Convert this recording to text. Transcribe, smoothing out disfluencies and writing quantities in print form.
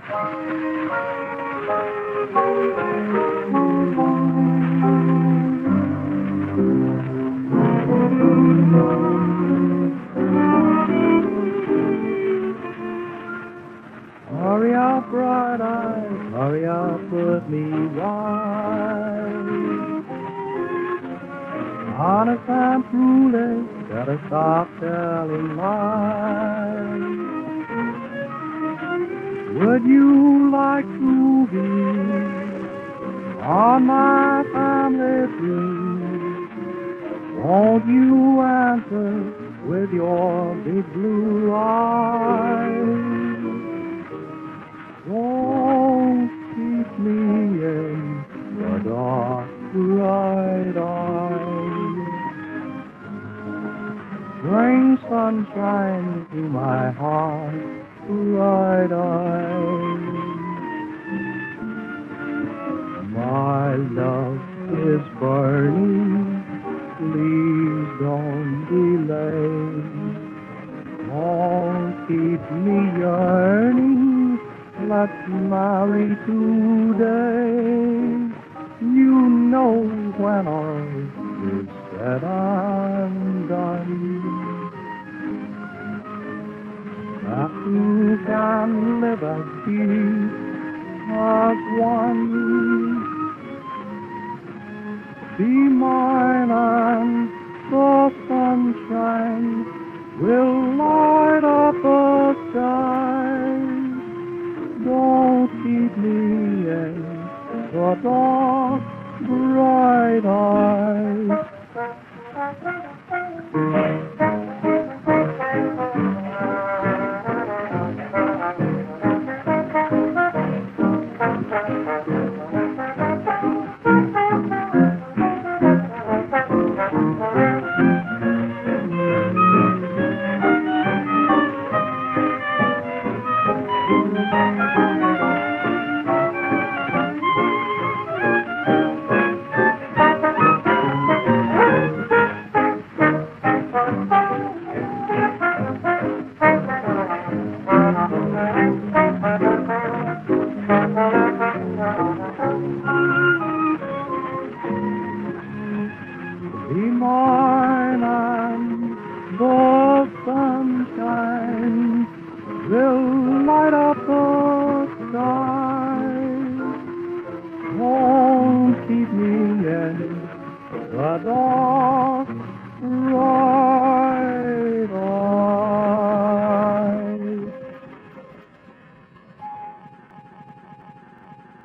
Hurry up, bright eyes, hurry up with me, wise. Honest and truly, gotta stop telling lies. Would you like to be on my family tree? Won't you answer with your big blue eyes? Don't keep me in the dark, bright eyes. Bring sunshine to my heart, bright eyes. My love is burning, please don't delay. Don't keep me yearning, let's marry today. You know when all is said and done, that you can live at peace as one. Be mine and the sunshine will light up the sky. Don't keep me in the dark, bright eyes. Be mine and the sunshine will light up the sky. Won't keep me in the dark.